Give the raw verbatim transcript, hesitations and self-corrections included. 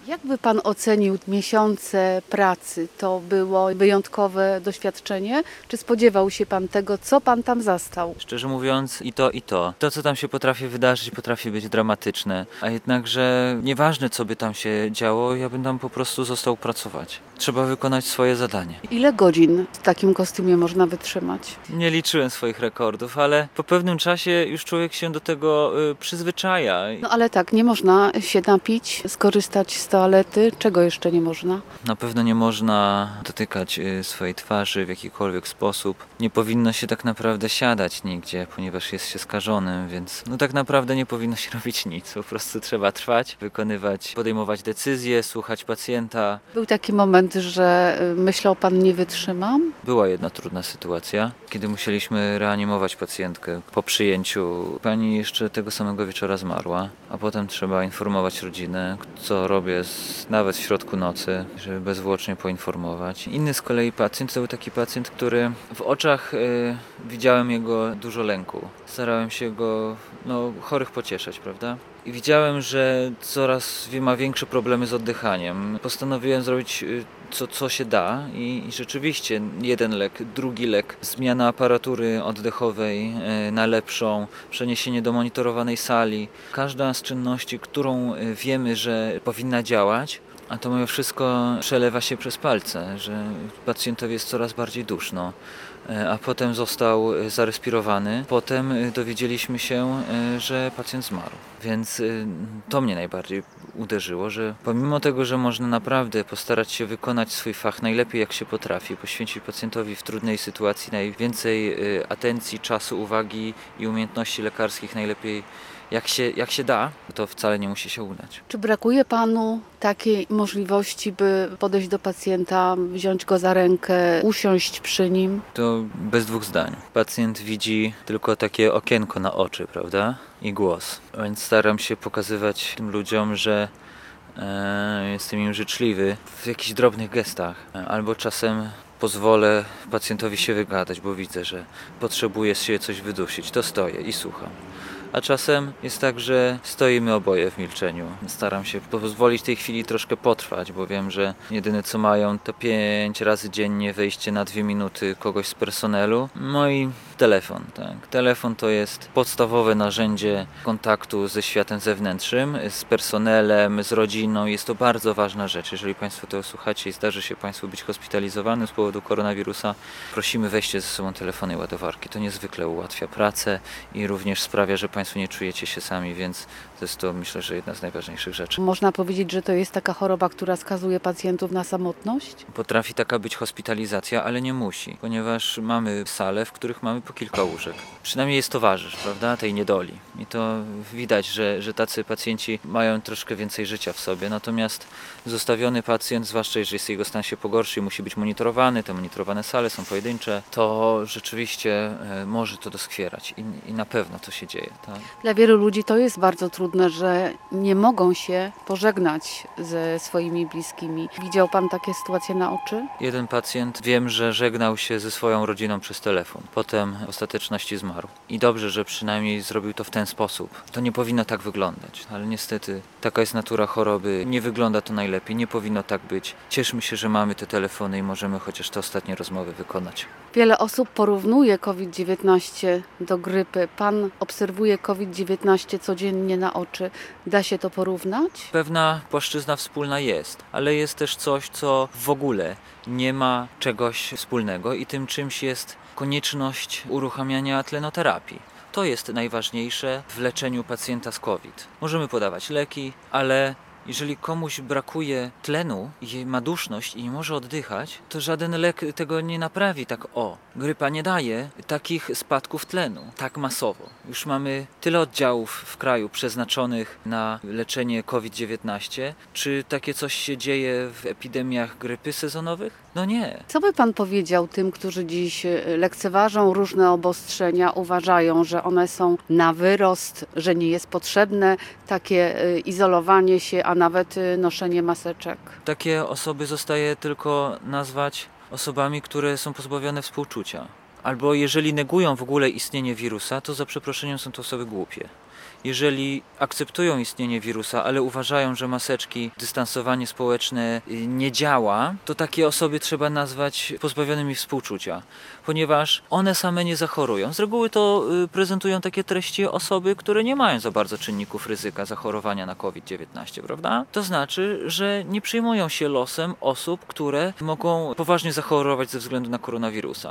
Jak by pan ocenił miesiące pracy? To było wyjątkowe doświadczenie? Czy spodziewał się pan tego, co pan tam zastał? Szczerze mówiąc i to i to. To co tam się potrafi wydarzyć potrafi być dramatyczne, a jednakże nieważne co by tam się działo, ja bym tam po prostu został pracować. Trzeba wykonać swoje zadanie. Ile godzin w takim kostiumie można wytrzymać? Nie liczyłem swoich rekordów, ale po pewnym czasie już człowiek się do tego y, przyzwyczaja. No ale tak, nie można się napić, skorzystać z toalety. Czego jeszcze nie można? Na pewno nie można dotykać y, swojej twarzy w jakikolwiek sposób. Nie powinno się tak naprawdę siadać nigdzie, ponieważ jest się skażonym, więc no tak naprawdę nie powinno się robić nic. Po prostu trzeba trwać, wykonywać, podejmować decyzje, słuchać pacjenta. Był taki moment, że y, myślał pan, nie wytrzymam? Była jedna trudna sytuacja, kiedy musieliśmy reanimować pacjentkę po przyjęciu. Pani jeszcze tego samego wieczora zmarła, a potem trzeba informować rodzinę, co robię z, nawet w środku nocy, żeby bezwłocznie poinformować. Inny z kolei pacjent to był taki pacjent, który w oczach y, widziałem jego dużo lęku. Starałem się go, no, chorych pocieszać, prawda? I widziałem, że coraz ma większe problemy z oddychaniem. Postanowiłem zrobić y, co, co się da i, i rzeczywiście jeden lek, drugi lek, zmiana aparatury oddechowej y, na lepszą, przeniesienie do monitorowanej sali. Każda z czynności, którą y, wiemy, że powinna działać, a to mimo wszystko przelewa się przez palce, że pacjentowi jest coraz bardziej duszno. A potem został zarespirowany. Potem dowiedzieliśmy się, że pacjent zmarł. Więc to mnie najbardziej uderzyło, że pomimo tego, że można naprawdę postarać się wykonać swój fach najlepiej jak się potrafi, poświęcić pacjentowi w trudnej sytuacji najwięcej atencji, czasu, uwagi i umiejętności lekarskich najlepiej jak się, jak się da, to wcale nie musi się udać. Czy brakuje panu takiej możliwości, by podejść do pacjenta, wziąć go za rękę, usiąść przy nim? To bez dwóch zdań. Pacjent widzi tylko takie okienko na oczy, prawda? I głos. Więc staram się pokazywać tym ludziom, że e, jestem im życzliwy w jakichś drobnych gestach. Albo czasem pozwolę pacjentowi się wygadać, bo widzę, że potrzebuje się coś wydusić. To stoję i słucham. A czasem jest tak, że stoimy oboje w milczeniu. Staram się pozwolić tej chwili troszkę potrwać, bo wiem, że jedyne co mają to pięć razy dziennie wejście na dwie minuty kogoś z personelu. No i telefon. Tak. Telefon to jest podstawowe narzędzie kontaktu ze światem zewnętrznym, z personelem, z rodziną. Jest to bardzo ważna rzecz. Jeżeli Państwo tego słuchacie i zdarzy się Państwu być hospitalizowanym z powodu koronawirusa, prosimy weźcie ze sobą telefony i ładowarki. To niezwykle ułatwia pracę i również sprawia, że Państwo nie czujecie się sami, więc to jest to, myślę, że jedna z najważniejszych rzeczy. Można powiedzieć, że to jest taka choroba, która skazuje pacjentów na samotność? Potrafi taka być hospitalizacja, ale nie musi, ponieważ mamy sale, w których mamy po kilka łóżek. Przynajmniej jest towarzysz, prawda, tej niedoli. I to widać, że, że tacy pacjenci mają troszkę więcej życia w sobie. Natomiast zostawiony pacjent, zwłaszcza jeżeli jego stan się pogorszy i musi być monitorowany, te monitorowane sale są pojedyncze, to rzeczywiście może to doskwierać i, i na pewno to się dzieje. Tak? Dla wielu ludzi to jest bardzo trudne, że nie mogą się pożegnać ze swoimi bliskimi. Widział pan takie sytuacje na oczy? Jeden pacjent, wiem, że żegnał się ze swoją rodziną przez telefon. Potem w ostateczności zmarł. I dobrze, że przynajmniej zrobił to w ten sposób. To nie powinno tak wyglądać, ale niestety taka jest natura choroby. Nie wygląda to najlepiej, nie powinno tak być. Cieszmy się, że mamy te telefony i możemy chociaż te ostatnie rozmowy wykonać. Wiele osób porównuje kowid dziewiętnaście do grypy. Pan obserwuje kowid dziewiętnaście codziennie na oczy. Da się to porównać? Pewna płaszczyzna wspólna jest, ale jest też coś, co w ogóle nie ma czegoś wspólnego i tym czymś jest konieczność uruchamiania tlenoterapii. To jest najważniejsze w leczeniu pacjenta z COVID. Możemy podawać leki, ale jeżeli komuś brakuje tlenu i ma duszność i nie może oddychać, to żaden lek tego nie naprawi tak o. Grypa nie daje takich spadków tlenu tak masowo. Już mamy tyle oddziałów w kraju przeznaczonych na leczenie kowid dziewiętnaście. Czy takie coś się dzieje w epidemiach grypy sezonowych? No nie. Co by pan powiedział tym, którzy dziś lekceważą różne obostrzenia, uważają, że one są na wyrost, że nie jest potrzebne takie izolowanie się, a nawet noszenie maseczek? Takie osoby zostaje tylko nazwać osobami, które są pozbawione współczucia. Albo jeżeli negują w ogóle istnienie wirusa, to za przeproszeniem są to osoby głupie. Jeżeli akceptują istnienie wirusa, ale uważają, że maseczki, dystansowanie społeczne y, nie działa, to takie osoby trzeba nazwać pozbawionymi współczucia, ponieważ one same nie zachorują. Z reguły to y, prezentują takie treści osoby, które nie mają za bardzo czynników ryzyka zachorowania na COVID dziewiętnaście, prawda? To znaczy, że nie przejmują się losem osób, które mogą poważnie zachorować ze względu na koronawirusa.